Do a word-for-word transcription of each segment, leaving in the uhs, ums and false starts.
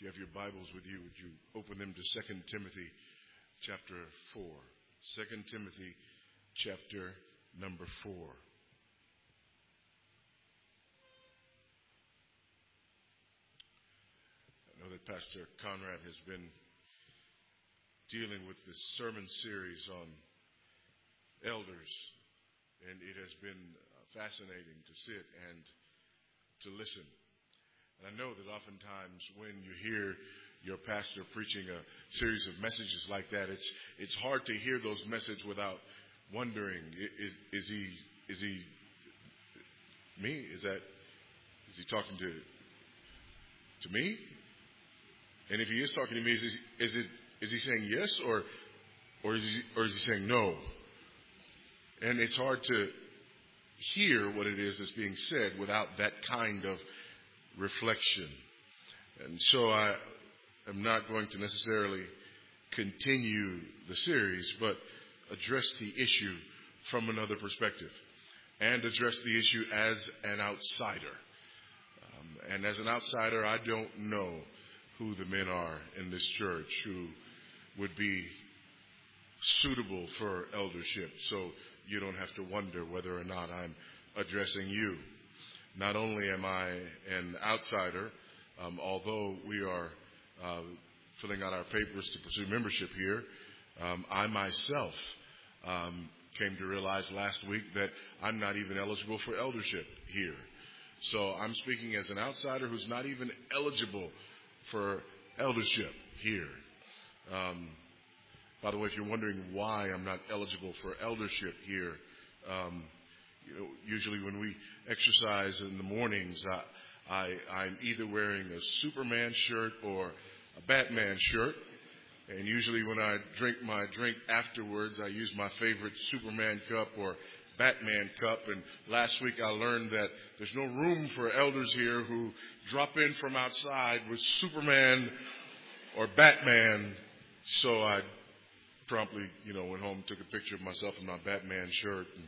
you have your Bibles with you, would you open them to Second Timothy chapter four. Second Timothy chapter number four. I know that Pastor Conrad has been dealing with this sermon series on elders, and it has been fascinating to sit and to listen. And I know that oftentimes when you hear your pastor preaching a series of messages like that, it's it's hard to hear those messages without wondering, is, is he is he me? Is that is he talking to to me? And if he is talking to me, is he, is it is he saying yes or or is he or is he saying no? And it's hard to hear what it is that's being said without that kind of reflection. And so I am not going to necessarily continue the series, but address the issue from another perspective and address the issue as an outsider. Um, and as an outsider, I don't know who the men are in this church who would be suitable for eldership. So you don't have to wonder whether or not I'm addressing you. Not only am I an outsider, um, although we are uh, filling out our papers to pursue membership here, um, I myself um, came to realize last week that I'm not even eligible for eldership here. So I'm speaking as an outsider who's not even eligible for eldership here. Um, by the way, if you're wondering why I'm not eligible for eldership here, um, you know, usually when we exercise in the mornings, I, I, I'm either wearing a Superman shirt or a Batman shirt. And usually when I drink my drink afterwards, I use my favorite Superman cup or Batman cup. And last week I learned that there's no room for elders here who drop in from outside with Superman or Batman. So I promptly, you know, went home, took a picture of myself in my Batman shirt, and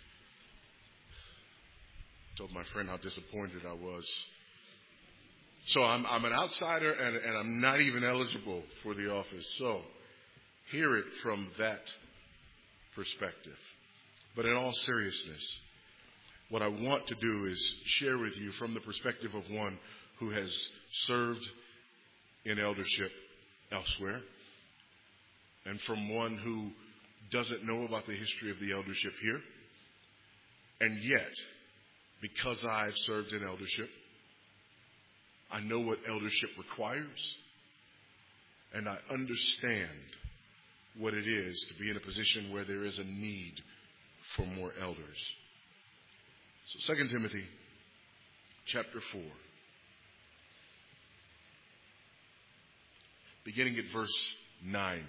told my friend how disappointed I was. So I'm, I'm an outsider, and, and I'm not even eligible for the office. So hear it from that perspective. But in all seriousness, what I want to do is share with you from the perspective of one who has served in eldership elsewhere, and from one who doesn't know about the history of the eldership here, and yet, because I've served in eldership, I know what eldership requires, and I understand what it is to be in a position where there is a need for more elders. So Second Timothy chapter four, beginning at verse nine.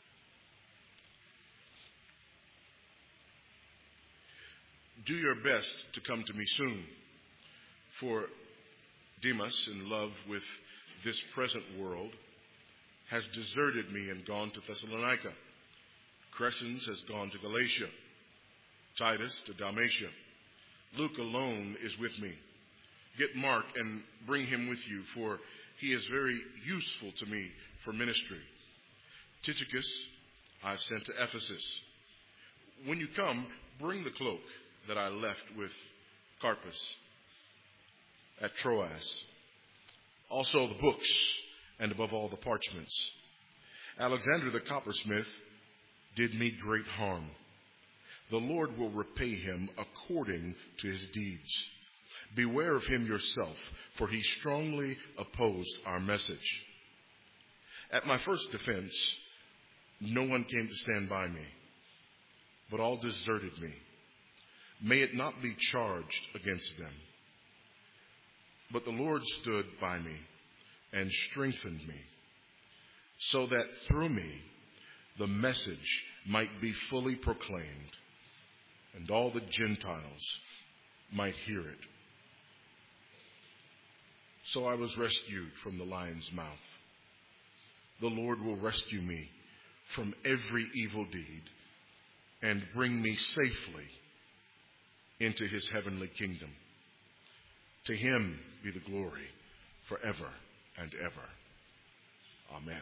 Do your best to come to me soon, for Demas, in love with this present world, has deserted me and gone to Thessalonica. Crescens has gone to Galatia, Titus to Dalmatia. Luke alone is with me. Get Mark and bring him with you, for he is very useful to me for ministry. Tychicus I've sent to Ephesus. When you come, bring the cloak that I left with Carpus at Troas. Also the books, and above all the parchments. Alexander the coppersmith did me great harm. The Lord will repay him according to his deeds. Beware of him yourself, for he strongly opposed our message. At my first defense, no one came to stand by me, but all deserted me. May it not be charged against them. But the Lord stood by me and strengthened me, so that through me the message might be fully proclaimed, and all the Gentiles might hear it. So I was rescued from the lion's mouth. The Lord will rescue me from every evil deed and bring me safely into his heavenly kingdom. To him be the glory forever and ever. Amen.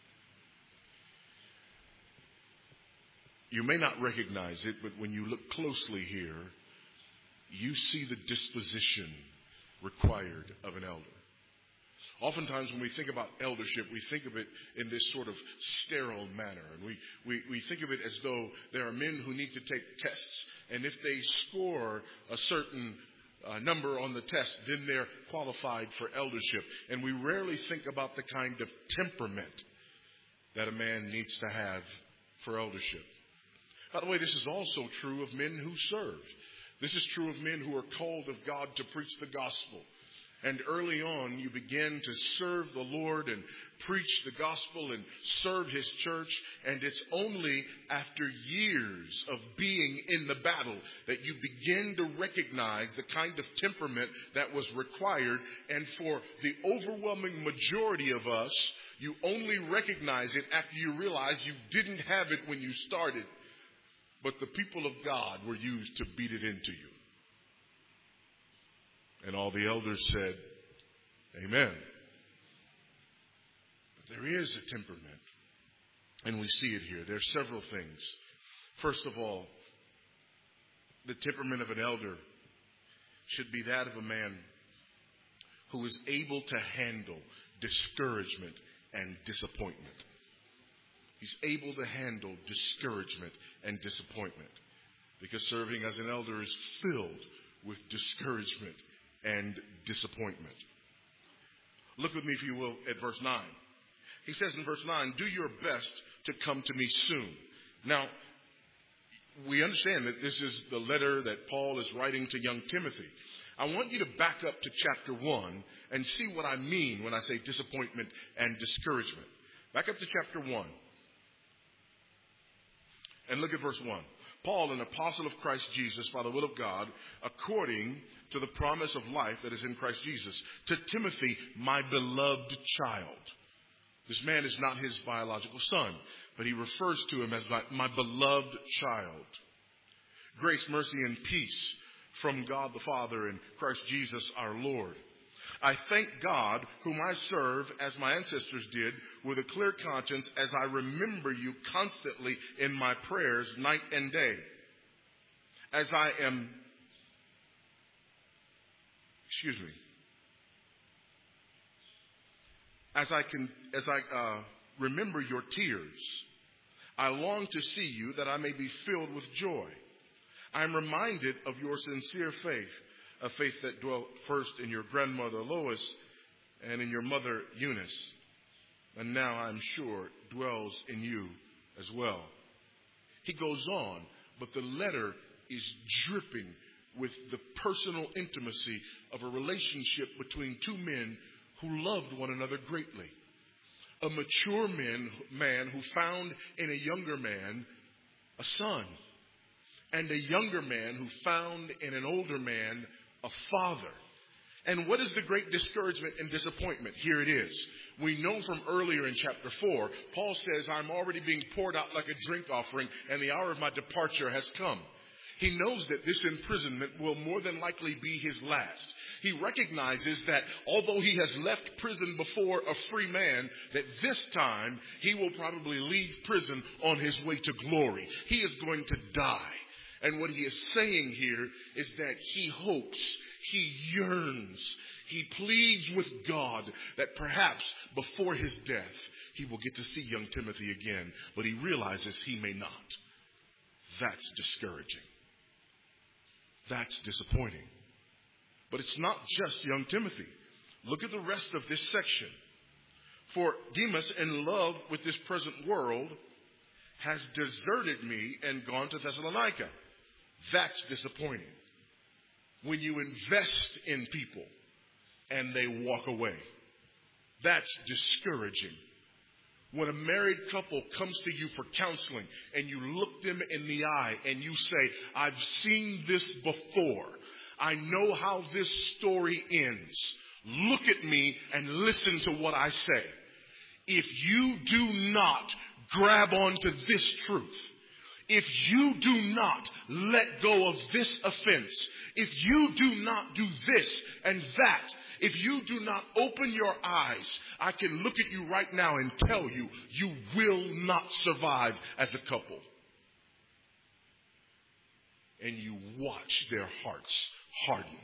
You may not recognize it, but when you look closely here, you see the disposition required of an elder. Oftentimes when we think about eldership, we think of it in this sort of sterile manner. And we, we, we think of it as though there are men who need to take tests. And if they score a certain uh, number on the test, then they're qualified for eldership. And we rarely think about the kind of temperament that a man needs to have for eldership. By the way, this is also true of men who serve. This is true of men who are called of God to preach the gospel. And early on, you begin to serve the Lord and preach the gospel and serve His church. And it's only after years of being in the battle that you begin to recognize the kind of temperament that was required. And for the overwhelming majority of us, you only recognize it after you realize you didn't have it when you started. But the people of God were used to beat it into you. And all the elders said, amen. But there is a temperament. And we see it here. There are several things. First of all, the temperament of an elder should be that of a man who is able to handle discouragement and disappointment. He's able to handle discouragement and disappointment. Because serving as an elder is filled with discouragement and disappointment. Look with me, if you will, at verse nine. He says in verse nine, do your best to come to me soon. Now, we understand that this is the letter that Paul is writing to young Timothy. I want you to back up to chapter one and see what I mean when I say disappointment and discouragement. Back up to chapter one. And look at verse one. Paul, an apostle of Christ Jesus by the will of God, according to the promise of life that is in Christ Jesus, to Timothy, my beloved child. This man is not his biological son, but he refers to him as my, my beloved child. Grace, mercy, and peace from God the Father and Christ Jesus our Lord. I thank God, whom I serve as my ancestors did, with a clear conscience, as I remember you constantly in my prayers night and day. As I am, excuse me, as I can, as I uh, remember your tears, I long to see you that I may be filled with joy. I am reminded of your sincere faith. A faith that dwelt first in your grandmother Lois and in your mother Eunice, and now I'm sure dwells in you as well. He goes on, but the letter is dripping with the personal intimacy of a relationship between two men who loved one another greatly. A mature man, man who found in a younger man a son, and a younger man who found in an older man a father. And what is the great discouragement and disappointment? Here it is. We know from earlier in chapter four, Paul says, I'm already being poured out like a drink offering, and the hour of my departure has come. He knows that this imprisonment will more than likely be his last. He recognizes that although he has left prison before a free man, that this time he will probably leave prison on his way to glory. He is going to die. And what he is saying here is that he hopes, he yearns, he pleads with God that perhaps before his death he will get to see young Timothy again. But he realizes he may not. That's discouraging. That's disappointing. But it's not just young Timothy. Look at the rest of this section. For Demas, in love with this present world, has deserted me and gone to Thessalonica. That's disappointing. When you invest in people and they walk away, that's discouraging. When a married couple comes to you for counseling and you look them in the eye and you say, I've seen this before. I know how this story ends. Look at me and listen to what I say. If you do not grab onto this truth, if you do not let go of this offense, if you do not do this and that, if you do not open your eyes, I can look at you right now and tell you, you will not survive as a couple. And you watch their hearts harden.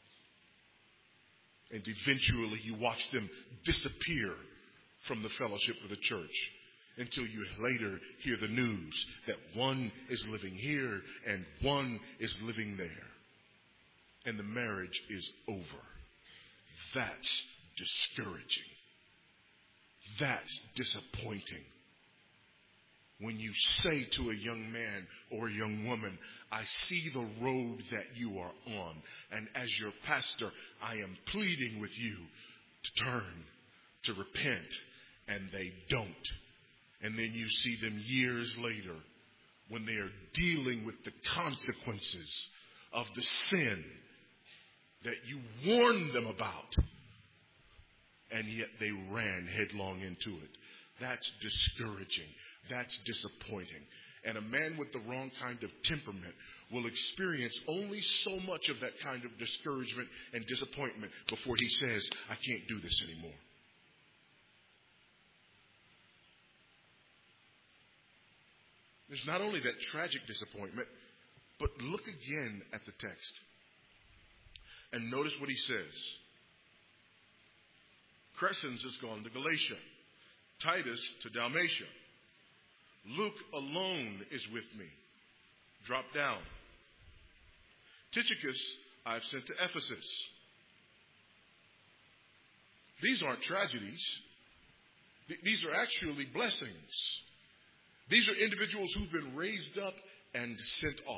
And eventually you watch them disappear from the fellowship of the church until you later hear the news that one is living here and one is living there. And the marriage is over. That's discouraging. That's disappointing. When you say to a young man or a young woman, I see the road that you are on, and as your pastor, I am pleading with you to turn, to repent, and they don't. And then you see them years later when they are dealing with the consequences of the sin that you warned them about, and yet they ran headlong into it. That's discouraging. That's disappointing. And a man with the wrong kind of temperament will experience only so much of that kind of discouragement and disappointment before he says, I can't do this anymore. There's not only that tragic disappointment, but look again at the text. And notice what he says. Crescens has gone to Galatia. Titus to Dalmatia. Luke alone is with me. Drop down. Tychicus I've sent to Ephesus. These aren't tragedies. These are actually blessings. These are individuals who've been raised up and sent off.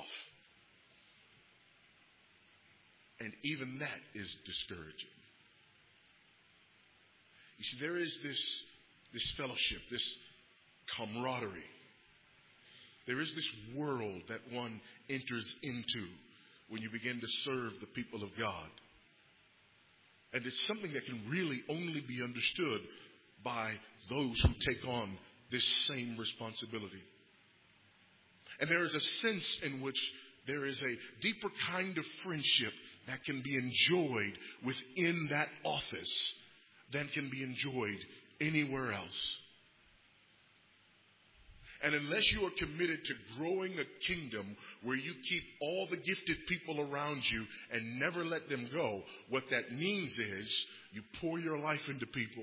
And even that is discouraging. You see, there is this, this fellowship, this camaraderie. There is this world that one enters into when you begin to serve the people of God. And it's something that can really only be understood by those who take on this same responsibility. And there is a sense in which there is a deeper kind of friendship that can be enjoyed within that office than can be enjoyed anywhere else. And unless you are committed to growing a kingdom where you keep all the gifted people around you and never let them go, what that means is you pour your life into people.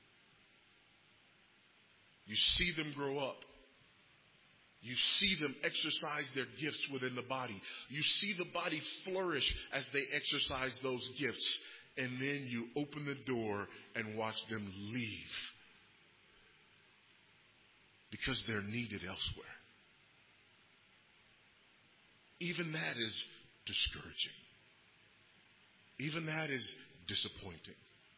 You see them grow up. You see them exercise their gifts within the body. You see the body flourish as they exercise those gifts. And then you open the door and watch them leave because they're needed elsewhere. Even that is discouraging. Even that is disappointing.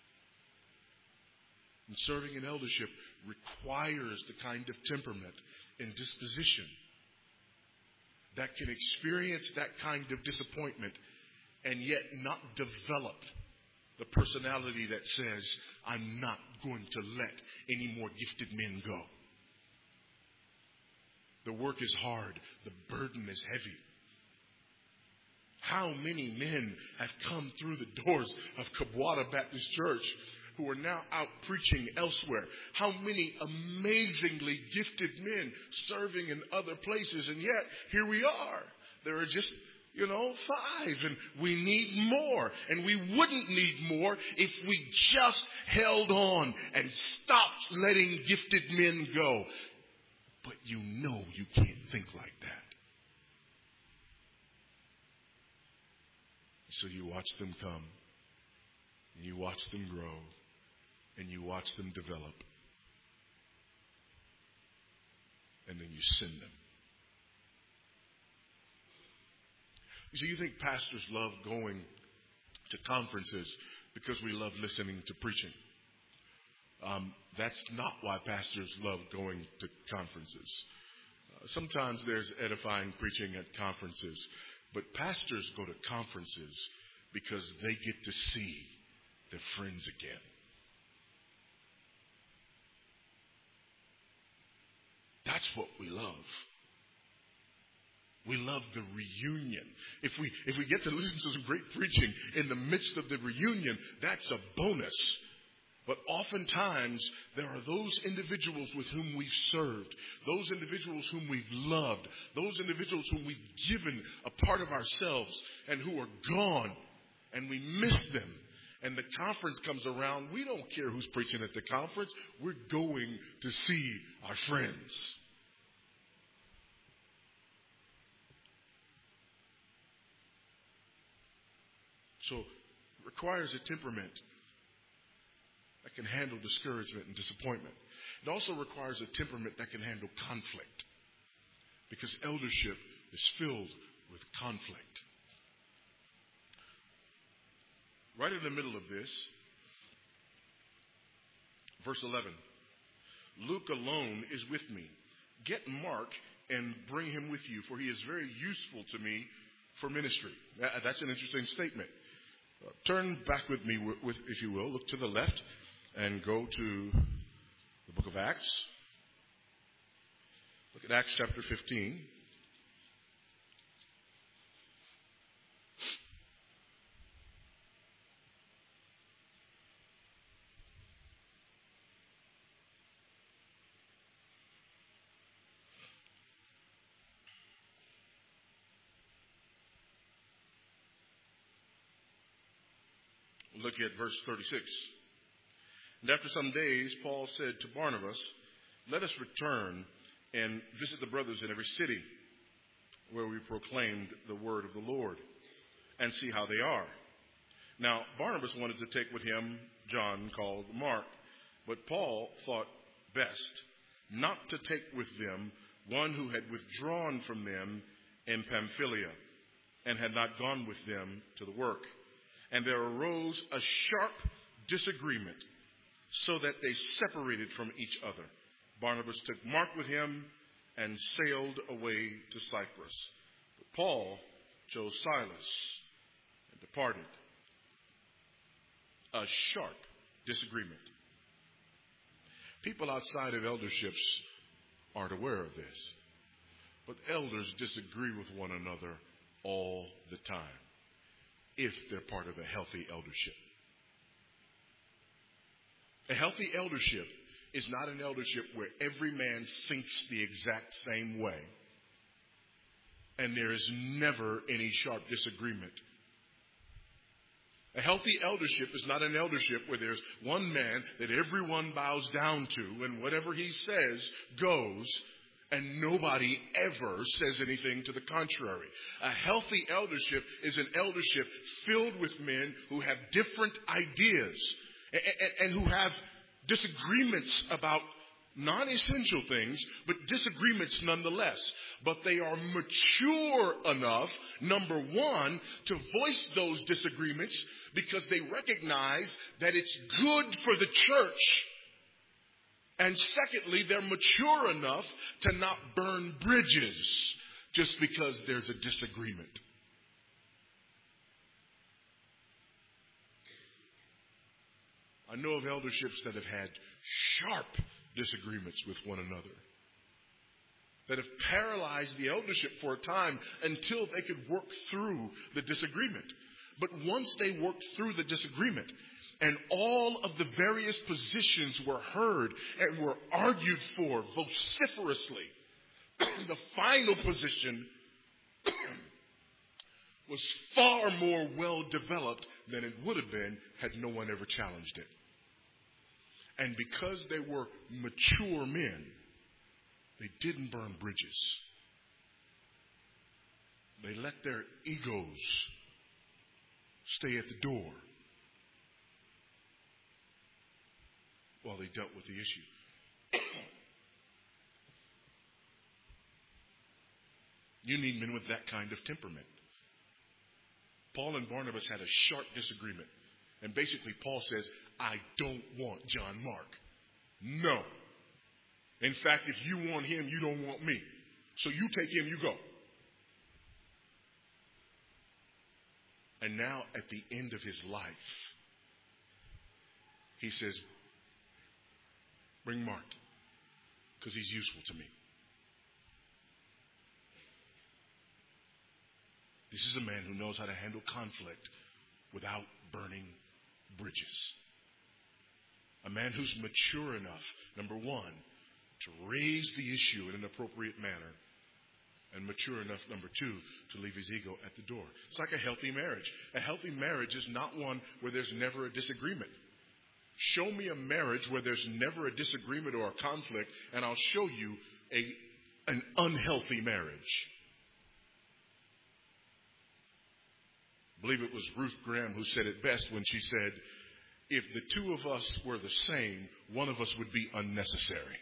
And serving in eldership requires the kind of temperament and disposition that can experience that kind of disappointment and yet not develop the personality that says, I'm not going to let any more gifted men go. The work is hard. The burden is heavy. How many men have come through the doors of Kabwata Baptist Church who are now out preaching elsewhere? How many amazingly gifted men serving in other places, and yet here we are. There are just, you know, five, and we need more. And we wouldn't need more if we just held on and stopped letting gifted men go. But you know you can't think like that. So you watch them come, and you watch them grow, and you watch them develop, and then you send them. You see, you think pastors love going to conferences because we love listening to preaching. Um, that's not why pastors love going to conferences. Uh, sometimes there's edifying preaching at conferences, but pastors go to conferences because they get to see their friends again. That's what we love. We love the reunion. If we if we get to listen to some great preaching in the midst of the reunion, that's a bonus. But oftentimes, there are those individuals with whom we've served, those individuals whom we've loved, those individuals whom we've given a part of ourselves and who are gone, and we miss them. And the conference comes around. We don't care who's preaching at the conference. We're going to see our friends. So it requires a temperament that can handle discouragement and disappointment. It also requires a temperament that can handle conflict, because eldership is filled with conflict. Right in the middle of this, verse eleven, Luke alone is with me. Get Mark and bring him with you, for he is very useful to me for ministry. That's an interesting statement. Uh, turn back with me, with, with, if you will, look to the left and go to the book of Acts. Look at Acts chapter fifteen. Look at verse thirty-six. And after some days, Paul said to Barnabas, let us return and visit the brothers in every city where we proclaimed the word of the Lord, and see how they are. Now, Barnabas wanted to take with him John called Mark, but Paul thought best not to take with them one who had withdrawn from them in Pamphylia and had not gone with them to the work. And there arose a sharp disagreement, so that they separated from each other. Barnabas took Mark with him and sailed away to Cyprus. But Paul chose Silas and departed. A sharp disagreement. People outside of elderships aren't aware of this, but elders disagree with one another all the time, if they're part of a healthy eldership. A healthy eldership is not an eldership where every man thinks the exact same way, and there is never any sharp disagreement. A healthy eldership is not an eldership where there's one man that everyone bows down to, and whatever he says goes, and nobody ever says anything to the contrary. A healthy eldership is an eldership filled with men who have different ideas and who have disagreements about non-essential things, but disagreements nonetheless. But they are mature enough, number one, to voice those disagreements because they recognize that it's good for the church. And secondly, they're mature enough to not burn bridges just because there's a disagreement. I know of elderships that have had sharp disagreements with one another, that have paralyzed the eldership for a time until they could work through the disagreement. But once they worked through the disagreement, and all of the various positions were heard and were argued for vociferously, the final position was far more well developed than it would have been had no one ever challenged it. And because they were mature men, they didn't burn bridges. They let their egos stay at the door while they dealt with the issue. You need men with that kind of temperament. Paul and Barnabas had a sharp disagreement. And basically Paul says, I don't want John Mark. No. In fact, if you want him, you don't want me. So you take him, you go. And now at the end of his life, he says, bring Mark, because he's useful to me. This is a man who knows how to handle conflict without burning bridges. A man who's mature enough, number one, to raise the issue in an appropriate manner. And mature enough, number two, to leave his ego at the door. It's like a healthy marriage. A healthy marriage is not one where there's never a disagreement. Show me a marriage where there's never a disagreement or a conflict, and I'll show you a, an unhealthy marriage. I believe it was Ruth Graham who said it best when she said, if the two of us were the same, one of us would be unnecessary.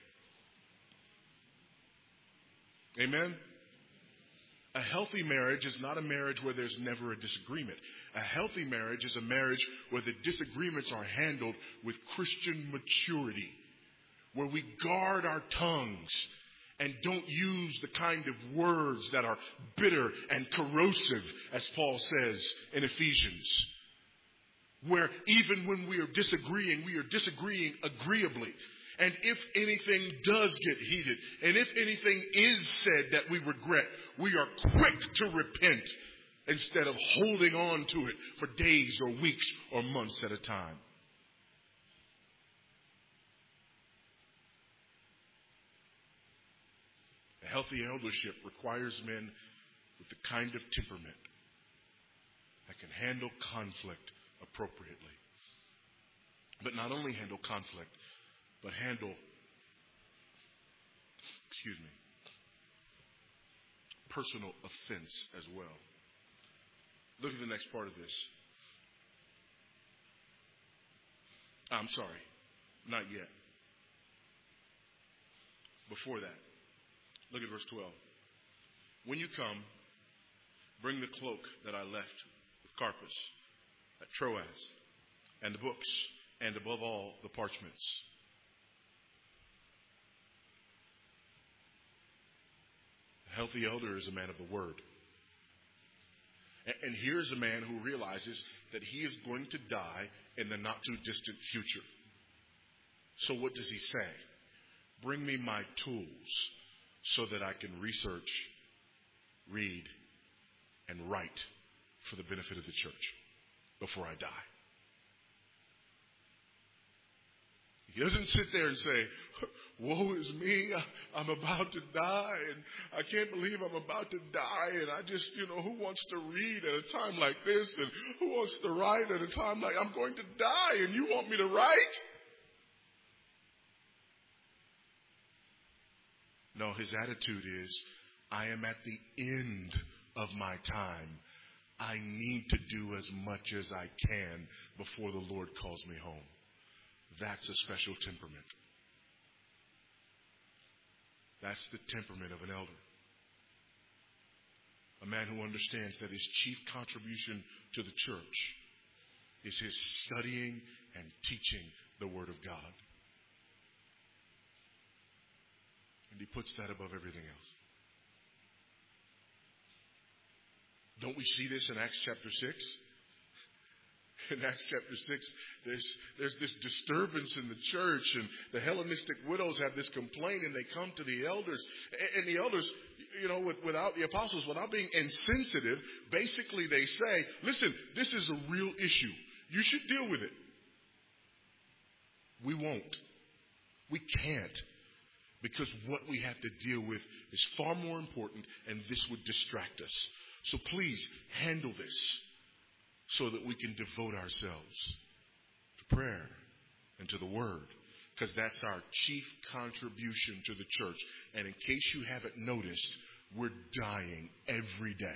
Amen? A healthy marriage is not a marriage where there's never a disagreement. A healthy marriage is a marriage where the disagreements are handled with Christian maturity, where we guard our tongues and don't use the kind of words that are bitter and corrosive, as Paul says in Ephesians, where even when we are disagreeing, we are disagreeing agreeably. And if anything does get heated, and if anything is said that we regret, we are quick to repent instead of holding on to it for days or weeks or months at a time. A healthy eldership requires men with the kind of temperament that can handle conflict appropriately. But not only handle conflict, but handle, excuse me, personal offense as well. Look at the next part of this. I'm sorry, not yet. Before that, look at verse twelve. When you come, bring the cloak that I left with Carpus at Troas, and the books, and above all, the parchments. A healthy elder is a man of the word. And here's a man who realizes that he is going to die in the not too distant future. So what does he say? Bring me my tools so that I can research, read, and write for the benefit of the church before I die. He doesn't sit there and say, woe is me, I'm about to die, and I can't believe I'm about to die, and I just, you know, who wants to read at a time like this, and who wants to write at a time like, I'm going to die, and you want me to write? No, his attitude is, I am at the end of my time. I need to do as much as I can before the Lord calls me home. That's a special temperament. That's the temperament of an elder. A man who understands that his chief contribution to the church is his studying and teaching the Word of God. And he puts that above everything else. Don't we see this in Acts chapter six? In Acts chapter six, there's, there's this disturbance in the church, and the Hellenistic widows have this complaint, and they come to the elders. And the elders, you know, with, without the apostles, without being insensitive, basically they say, listen, this is a real issue. You should deal with it. We won't. We can't. Because what we have to deal with is far more important, and this would distract us. So please handle this, so that we can devote ourselves to prayer and to the Word. Because that's our chief contribution to the church. And in case you haven't noticed, we're dying every day.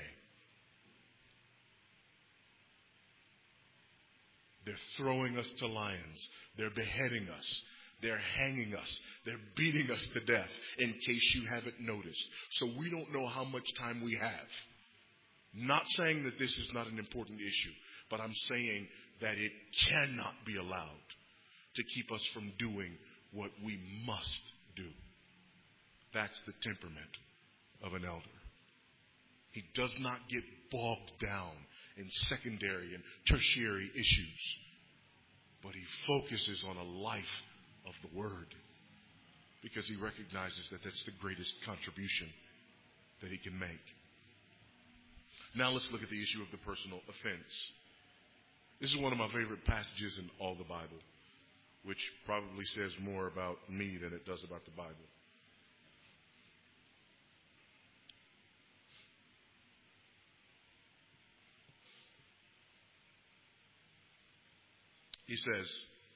They're throwing us to lions. They're beheading us. They're hanging us. They're beating us to death, in case you haven't noticed. So we don't know how much time we have. Not saying that this is not an important issue, but I'm saying that it cannot be allowed to keep us from doing what we must do. That's the temperament of an elder. He does not get bogged down in secondary and tertiary issues, but he focuses on a life of the Word, because he recognizes that that's the greatest contribution that he can make. Now let's look at the issue of the personal offense. This is one of my favorite passages in all the Bible, which probably says more about me than it does about the Bible. He says,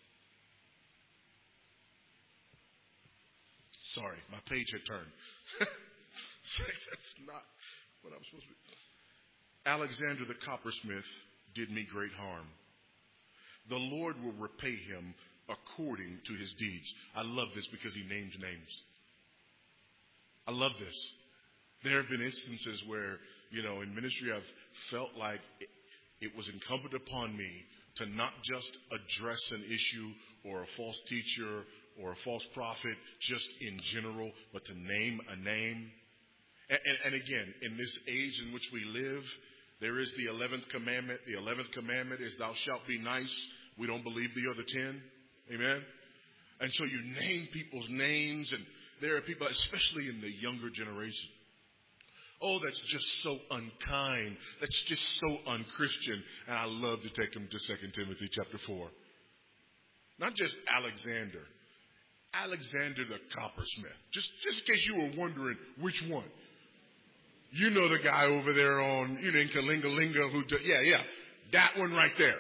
sorry, my page had turned. That's not what I'm supposed to be. Alexander the coppersmith did me great harm. The Lord will repay him according to his deeds. I love this because he names names. I love this. There have been instances where, you know, in ministry I've felt like it, it was incumbent upon me to not just address an issue or a false teacher or a false prophet just in general, but to name a name. And, and, and again, in this age in which we live, there is the eleventh commandment. The eleventh commandment is thou shalt be nice. We don't believe the other ten. Amen? And so you name people's names, and there are people, especially in the younger generation. Oh, that's just so unkind. That's just so unchristian. And I love to take them to Second Timothy chapter four. Not just Alexander. Alexander the coppersmith. Just, just in case you were wondering which one. You know the guy over there on, you know, in Kalingalinga who, do, yeah, yeah, that one right there.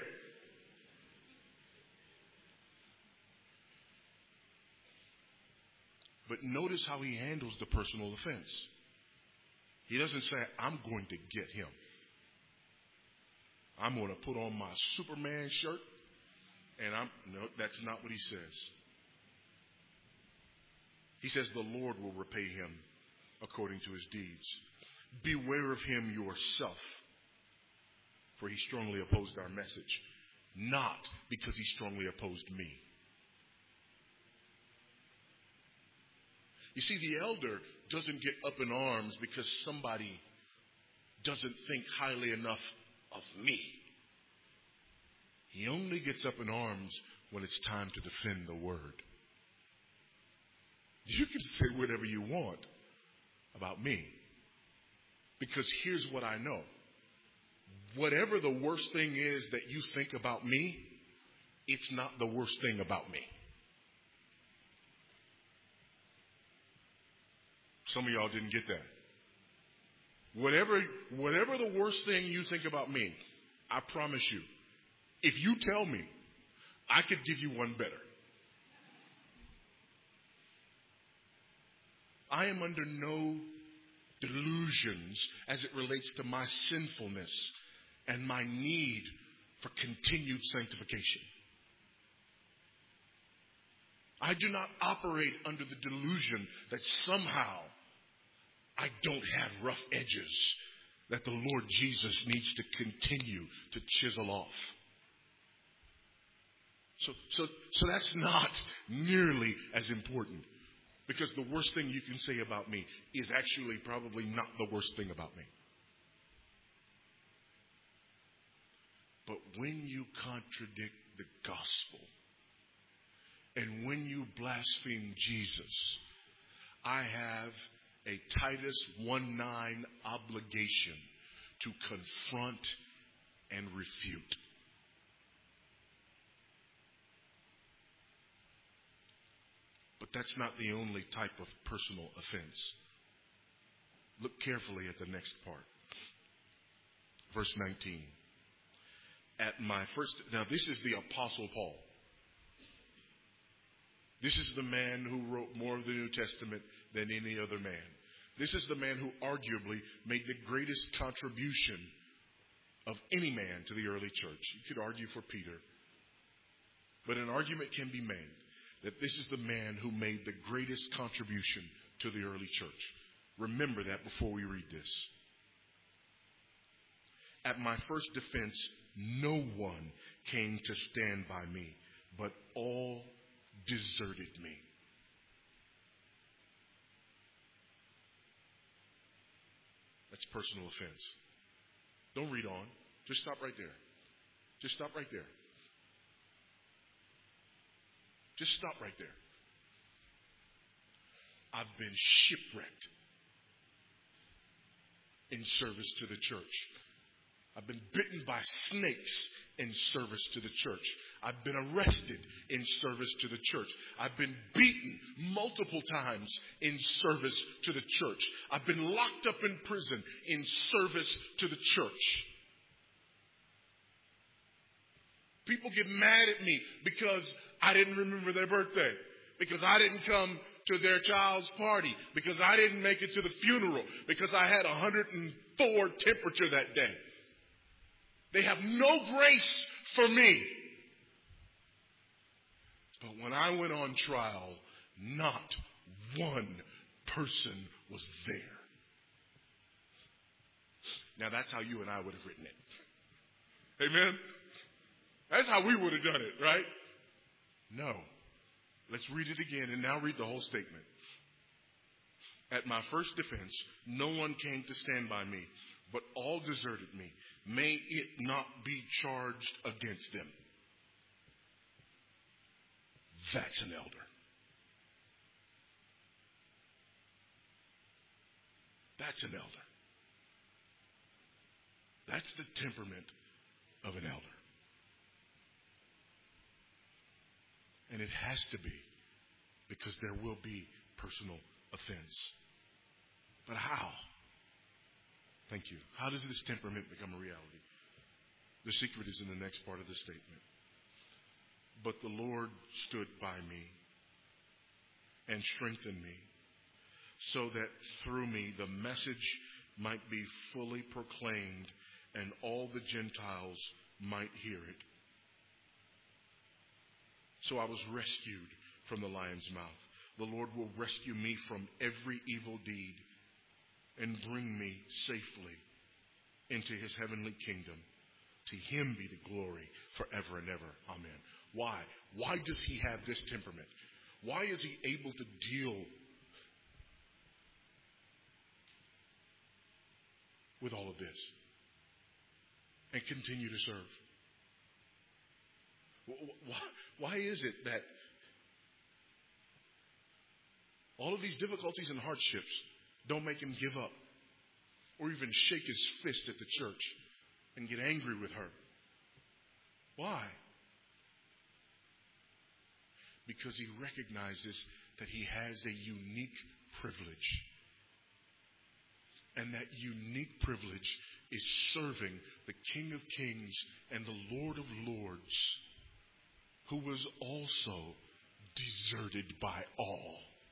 But notice how he handles the personal offense. He doesn't say, I'm going to get him. I'm going to put on my Superman shirt. And I'm, no, that's not what he says. He says the Lord will repay him according to his deeds. Beware of him yourself, for he strongly opposed our message, not because he strongly opposed me. You see, the elder doesn't get up in arms because somebody doesn't think highly enough of me. He only gets up in arms when it's time to defend the word. You can say whatever you want about me. Because here's what I know. Whatever the worst thing is that you think about me, it's not the worst thing about me. Some of y'all didn't get that. Whatever, whatever the worst thing you think about me, I promise you, if you tell me, I could give you one better. I am under no delusions as it relates to my sinfulness and my need for continued sanctification. I do not operate under the delusion that somehow I don't have rough edges that the Lord Jesus needs to continue to chisel off. So, so, so that's not nearly as important. Because the worst thing you can say about me is actually probably not the worst thing about me. But when you contradict the gospel and when you blaspheme Jesus, I have a Titus one nine obligation to confront and refute. But that's not the only type of personal offense. Look carefully at the next part. Verse nineteen. At my first, now this is the Apostle Paul. This is the man who wrote more of the New Testament than any other man. This is the man who arguably made the greatest contribution of any man to the early church. You could argue for Peter. But an argument can be made that this is the man who made the greatest contribution to the early church. Remember that before we read this. At my first defense, no one came to stand by me, but all deserted me. That's personal offense. Don't read on. Just stop right there. Just stop right there. Just stop right there. I've been shipwrecked in service to the church. I've been bitten by snakes in service to the church. I've been arrested in service to the church. I've been beaten multiple times in service to the church. I've been locked up in prison in service to the church. People get mad at me because I didn't remember their birthday, because I didn't come to their child's party, because I didn't make it to the funeral, because I had one hundred four temperature that day. They have no grace for me. But when I went on trial, not one person was there. Now that's how you and I would have written it. Amen? That's how we would have done it, right? No. Let's read it again and now read the whole statement. At my first defense, no one came to stand by me, but all deserted me. May it not be charged against them. That's an elder. That's an elder. That's the temperament of an elder. And it has to be, because there will be personal offense. But how? Thank you. How does this temperament become a reality? The secret is in the next part of the statement. But the Lord stood by me and strengthened me, so that through me the message might be fully proclaimed and all the Gentiles might hear it. So I was rescued from the lion's mouth. The Lord will rescue me from every evil deed and bring me safely into his heavenly kingdom. To him be the glory forever and ever. Amen. Why? Why does he have this temperament? Why is he able to deal with all of this and continue to serve? Why, why is it that all of these difficulties and hardships don't make him give up or even shake his fist at the church and get angry with her? Why? Because he recognizes that he has a unique privilege. And that unique privilege is serving the King of Kings and the Lord of Lords, who was also deserted by all,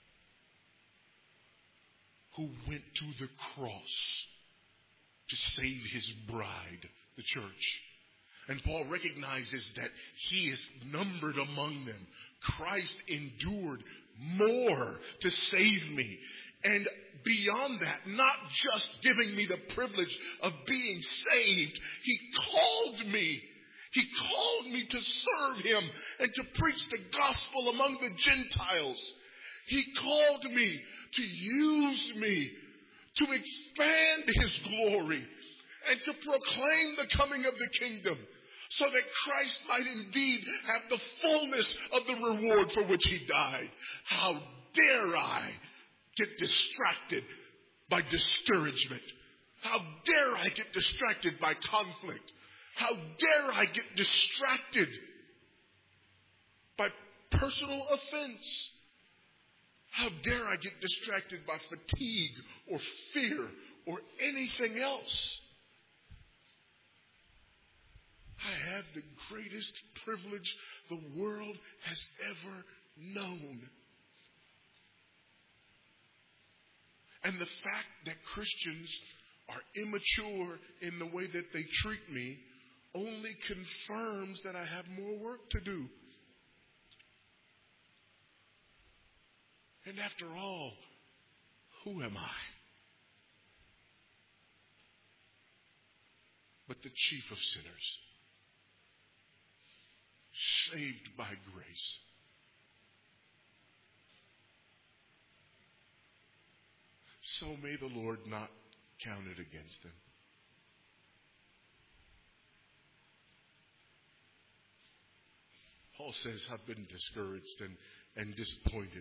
who went to the cross to save his bride, the church. And Paul recognizes that he is numbered among them. Christ endured more to save me. And beyond that, not just giving me the privilege of being saved, he called me. He called me to serve him and to preach the gospel among the Gentiles. He called me to use me to expand his glory and to proclaim the coming of the kingdom, so that Christ might indeed have the fullness of the reward for which he died. How dare I get distracted by discouragement? How dare I get distracted by conflict? How dare I get distracted by personal offense? How dare I get distracted by fatigue or fear or anything else? I have the greatest privilege the world has ever known. And the fact that Christians are immature in the way that they treat me only confirms that I have more work to do. And after all, who am I? But the chief of sinners, saved by grace. So may the Lord not count it against them. Paul says, I've been discouraged and, and disappointed.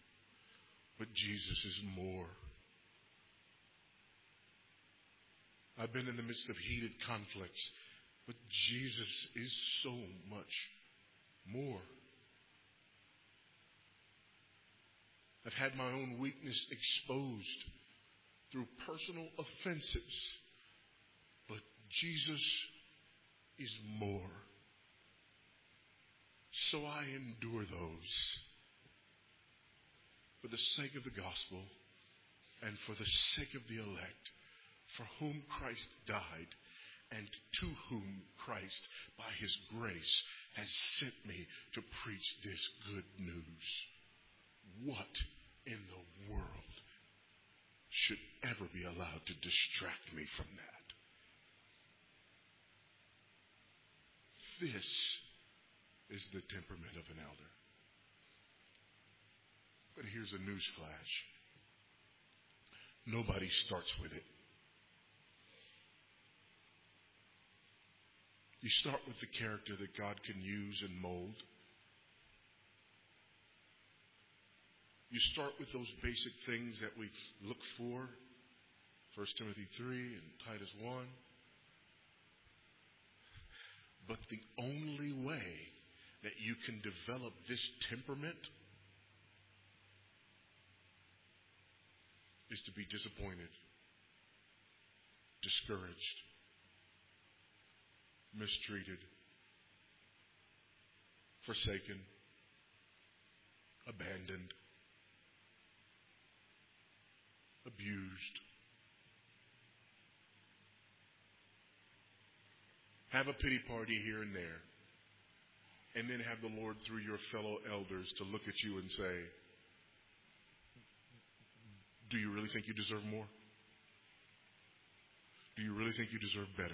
But Jesus is more. I've been in the midst of heated conflicts. But Jesus is so much more. I've had my own weakness exposed through personal offenses. But Jesus is more. So I endure those for the sake of the gospel and for the sake of the elect, for whom Christ died and to whom Christ, by his grace, has sent me to preach this good news. What in the world should ever be allowed to distract me from that? This is the temperament of an elder. But here's a news flash. Nobody starts with it. You start with the character that God can use and mold. You start with those basic things that we look for. First Timothy three and Titus one. But the only way that you can develop this temperament is to be disappointed, discouraged, mistreated, forsaken, abandoned, abused. Have a pity party here and there, and then have the Lord, through your fellow elders, to look at you and say, do you really think you deserve more? Do you really think you deserve better?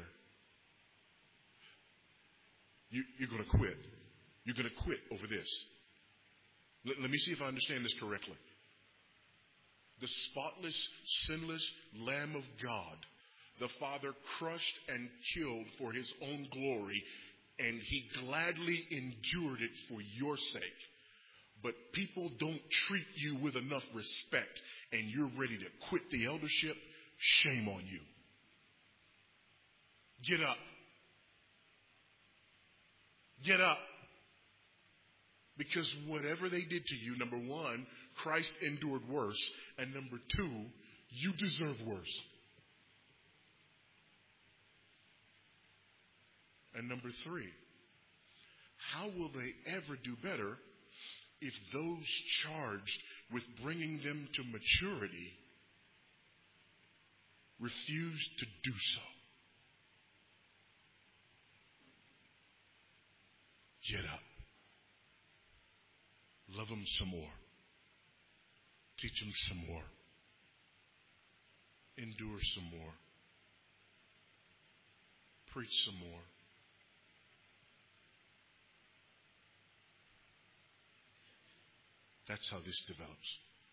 You, you're going to quit. You're going to quit over this. Let, let me see if I understand this correctly. The spotless, sinless Lamb of God, the Father crushed and killed for his own glory, and he gladly endured it for your sake. But people don't treat you with enough respect, and you're ready to quit the eldership. Shame on you. Get up. Get up. Because whatever they did to you, number one, Christ endured worse. And number two, you deserve worse. And number three, how will they ever do better if those charged with bringing them to maturity refuse to do so? Get up. Love them some more. Teach them some more. Endure some more. Preach some more. That's how this develops.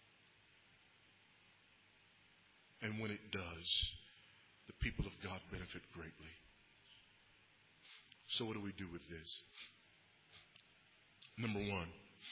And when it does, the people of God benefit greatly. So what do we do with this? Number one,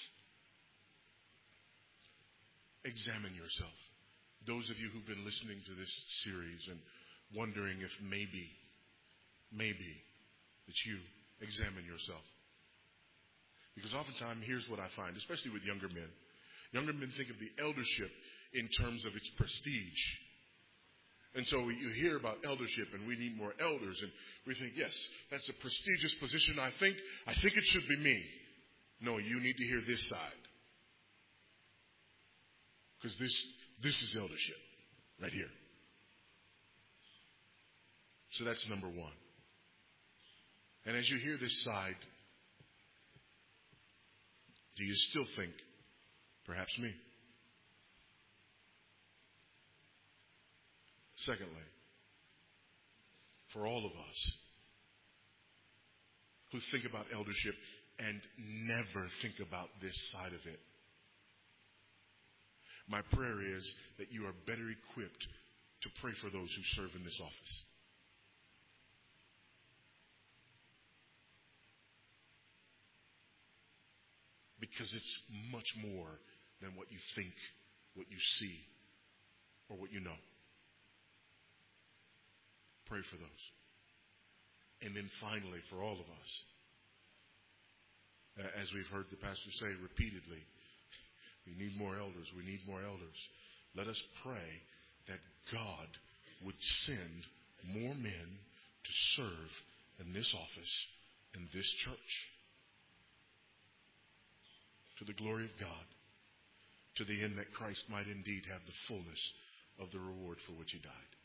examine yourself. Those of you who've been listening to this series and wondering if maybe, maybe that you examine yourself. Because oftentimes, here's what I find, especially with younger men. Younger men think of the eldership in terms of its prestige. And so you hear about eldership and we need more elders. And we think, yes, that's a prestigious position. I think, I think it should be me. No, you need to hear this side. Because this, this is eldership right here. So that's number one. And as you hear this side, do you still think, perhaps me? Secondly, for all of us who think about eldership and never think about this side of it, my prayer is that you are better equipped to pray for those who serve in this office. Because it's much more than what you think, what you see, or what you know. Pray for those. And then finally, for all of us, as we've heard the pastor say repeatedly, we need more elders. We need more elders. Let us pray that God would send more men to serve in this office, in this church, to the glory of God, to the end that Christ might indeed have the fullness of the reward for which he died.